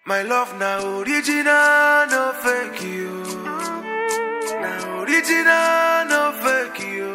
My love now original, no fake you. Now original, no fake you.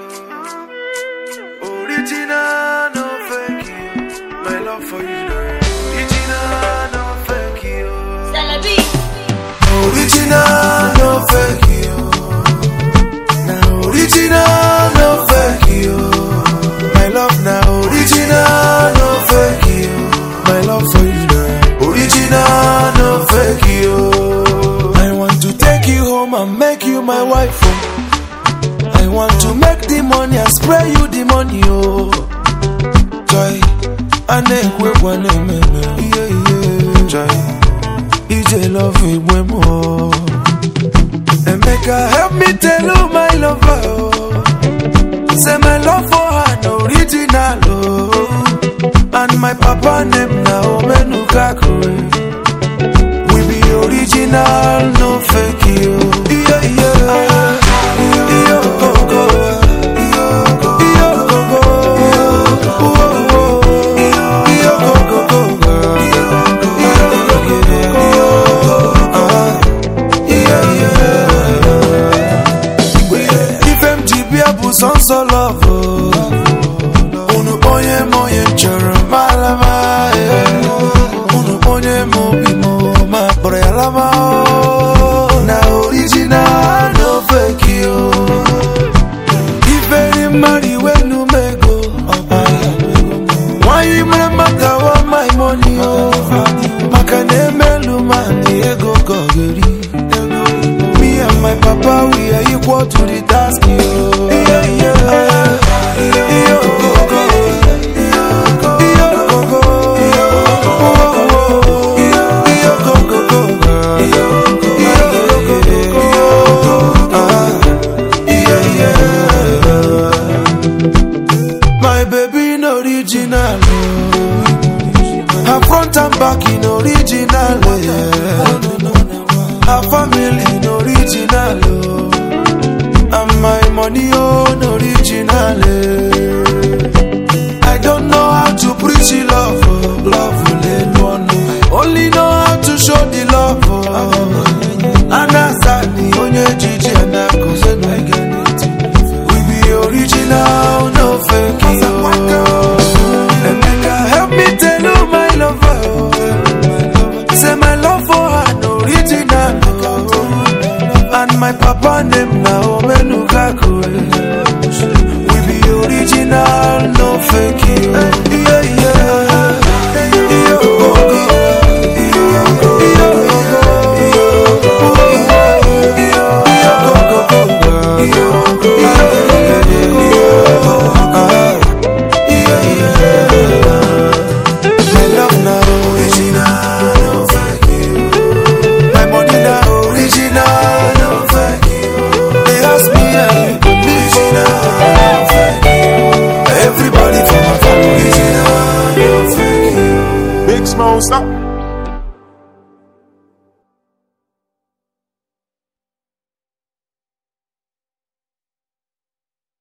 Original, no fake you. My love for you now original, no fake you. Salabi. Original, no fake you. Now original, no fake you. My love now original, no fake you. My love for you now original, no fake you. I want to take you home and make you my wife. Oh. I want to make the money and spray you the money. Oh, joy, I never want to yeah. Joy, EJ love me when more. And make her help me tell you my lover. Oh. Say my love for her no original. Oh. And my papa name now Menukakure. We be original, no fake you. Yeah, yeah. Yo, go, go. Yo, go, go. Yo, go, go, go. Yeah. If MGB abu son so love. Unu boye moye choro malama. Unu boye mobi mo ma pore alama. Na original, no fake you. If any money when you make go, why you matter want my money? Makane melu mani ego gogeri. Me and my papa we are equal to the task. Yeah, yeah. Yo, go, go. Yo, go, go. Yo, go, go, go. My baby in original, her front and back in original, her family in original, and my money on original. I don't know how to preach the love, love will only know how to show the love. Anasani onye jiji anakuze no get it. We be original, no fake. And make her help me tell you my lover. Say my love for her no original. And my papa name now Menukakure. We be original, no fake you. Yeah, yeah. Yo, go, go. Yo, go, my love now original, no fake you. My money now original, no fake you. They ask me how you could be original, no fake you. Everybody from my family original, no fake you. Big Smoke, stop.